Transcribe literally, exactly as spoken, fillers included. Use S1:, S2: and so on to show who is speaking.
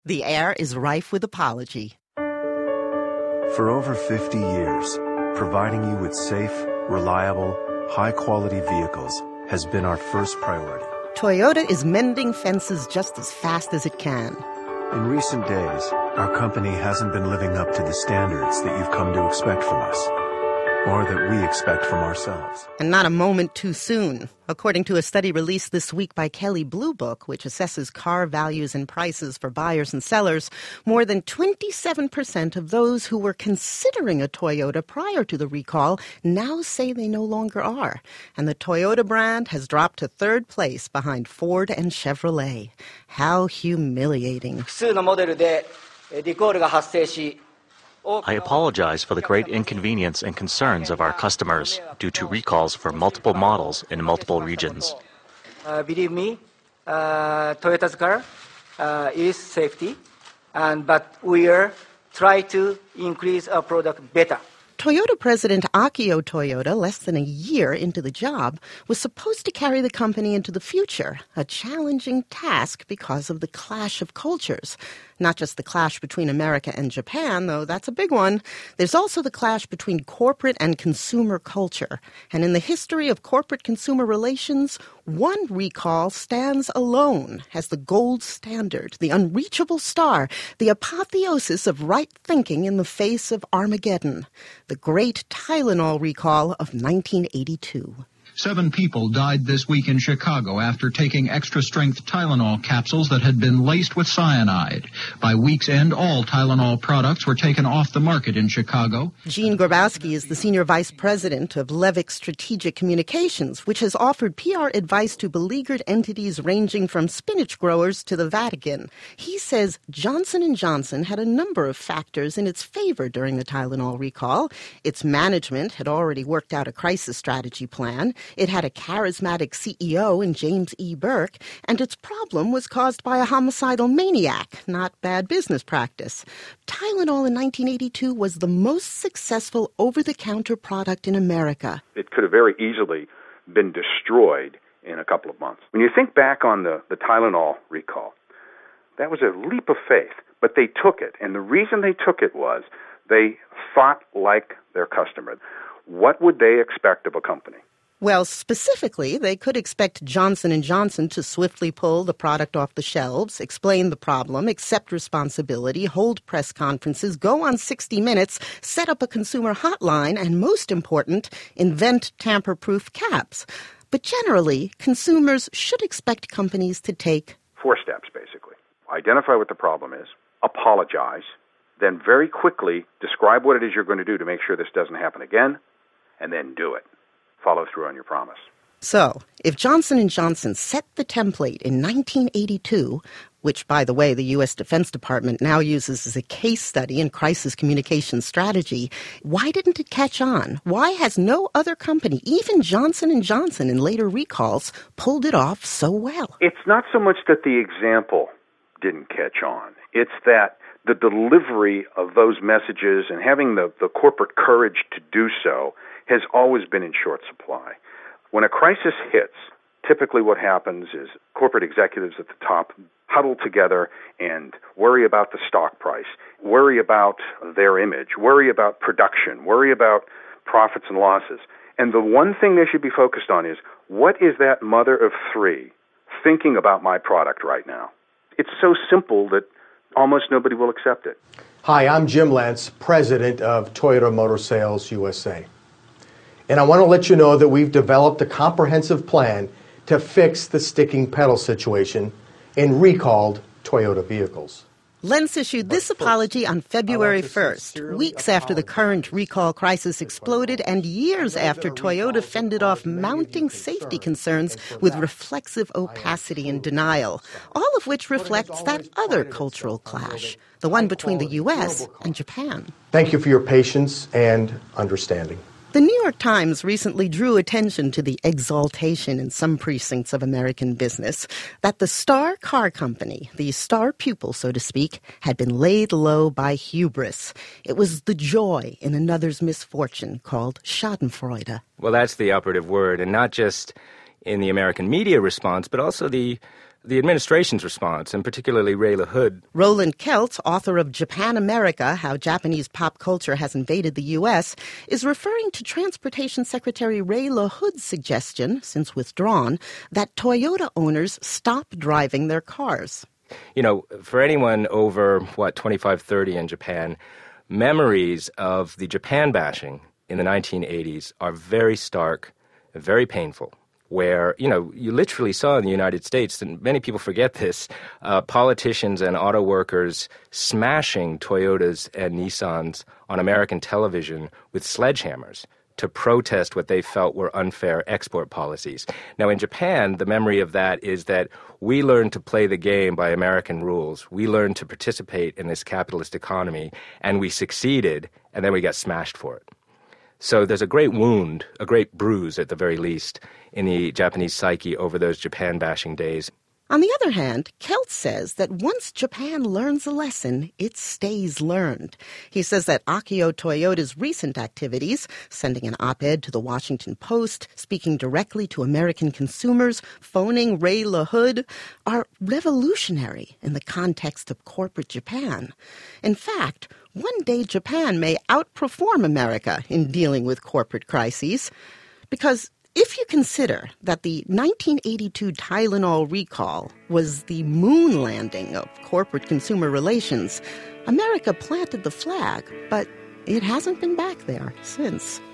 S1: The air is rife with apology.
S2: For over fifty years, providing you with safe, reliable, high-quality vehicles has been our first priority.
S1: Toyota is mending fences just as fast as it can.
S2: In recent days, our company hasn't been living up to the standards that you've come to expect from us, or that we expect from ourselves.
S1: And not a moment too soon. According to a study released this week by Kelley Blue Book, which assesses car values and prices for buyers and sellers, more than twenty-seven percent of those who were considering a Toyota prior to the recall now say they no longer are. And the Toyota brand has dropped to third place behind Ford and Chevrolet. How humiliating.
S3: I apologize for the great inconvenience and concerns of our customers due to recalls for multiple models in multiple regions.
S4: Uh, believe me, uh, Toyota's car uh, is safety, and but we are try to increase our product better.
S1: Toyota President Akio Toyoda, less than a year into the job, was supposed to carry the company into the future, a challenging task because of the clash of cultures. Not just the clash between America and Japan, though that's a big one. There's also the clash between corporate and consumer culture. And in the history of corporate consumer relations, one recall stands alone as the gold standard, the unreachable star, the apotheosis of right thinking in the face of Armageddon. The great Tylenol recall of nineteen eighty-two.
S5: Seven people died this week in Chicago after taking extra-strength Tylenol capsules that had been laced with cyanide. By week's end, all Tylenol products were taken off the market in Chicago.
S1: Gene Grabowski is the senior vice president of Levick Strategic Communications, which has offered P R advice to beleaguered entities ranging from spinach growers to the Vatican. He says Johnson and Johnson had a number of factors in its favor during the Tylenol recall. Its management had already worked out a crisis strategy plan. It had a charismatic C E O in James E. Burke, and its problem was caused by a homicidal maniac, not bad business practice. Tylenol in nineteen eighty-two was the most successful over-the-counter product in America.
S6: It could have very easily been destroyed in a couple of months. When you think back on the, the Tylenol recall, that was a leap of faith, but they took it, and the reason they took it was they thought like their customer. What would they expect of a company?
S1: Well, specifically, they could expect Johnson and Johnson to swiftly pull the product off the shelves, explain the problem, accept responsibility, hold press conferences, go on sixty minutes, set up a consumer hotline, and most important, invent tamper-proof caps. But generally, consumers should expect companies to take
S6: four steps, basically. Identify what the problem is, apologize, then very quickly describe what it is you're going to do to make sure this doesn't happen again, and then do it. Follow through on your promise.
S1: So, if Johnson and Johnson set the template in nineteen eighty-two, which, by the way, the U S Defense Department now uses as a case study in crisis communication strategy, why didn't it catch on? Why has no other company, even Johnson and Johnson in later recalls, pulled it off so well?
S6: It's not so much that the example didn't catch on. It's that the delivery of those messages and having the, the corporate courage to do so has always been in short supply. When a crisis hits, typically what happens is corporate executives at the top huddle together and worry about the stock price, worry about their image, worry about production, worry about profits and losses. And the one thing they should be focused on is, what is that mother of three thinking about my product right now? It's so simple that almost nobody will accept it.
S7: Hi, I'm Jim Lentz, president of Toyota Motor Sales U S A. And I want to let you know that we've developed a comprehensive plan to fix the sticking pedal situation in recalled Toyota vehicles.
S1: Lentz issued this apology on February first, weeks after the current recall crisis exploded and years after Toyota fended off mounting safety concerns with reflexive opacity and denial, all of which reflects that other cultural clash, the one between the U S and Japan.
S7: Thank you for your patience and understanding.
S1: The New York Times recently drew attention to the exaltation in some precincts of American business that the star car company, the star pupil, so to speak, had been laid low by hubris. It was the joy in another's misfortune called schadenfreude.
S8: Well, that's the operative word, and not just in the American media response, but also the the administration's response, and particularly Ray LaHood.
S1: Roland Keltz, author of Japan America, How Japanese Pop Culture Has Invaded the U S, is referring to Transportation Secretary Ray LaHood's suggestion, since withdrawn, that Toyota owners stop driving their cars.
S8: You know, for anyone over, what, twenty-five, thirty in Japan, memories of the Japan bashing in the nineteen eighties are very stark, very painful, where, you know, you literally saw in the United States, and many people forget this, uh, politicians and auto workers smashing Toyotas and Nissans on American television with sledgehammers to protest what they felt were unfair export policies. Now, in Japan, the memory of that is that we learned to play the game by American rules. We learned to participate in this capitalist economy, and we succeeded, and then we got smashed for it. So there's a great wound, a great bruise at the very least, in the Japanese psyche over those Japan-bashing days.
S1: On the other hand, Keltz says that once Japan learns a lesson, it stays learned. He says that Akio Toyota's recent activities, sending an op-ed to the Washington Post, speaking directly to American consumers, phoning Ray LaHood, are revolutionary in the context of corporate Japan. In fact, one day Japan may outperform America in dealing with corporate crises, because if you consider that the nineteen eighty-two Tylenol recall was the moon landing of corporate consumer relations, America planted the flag, but it hasn't been back there since.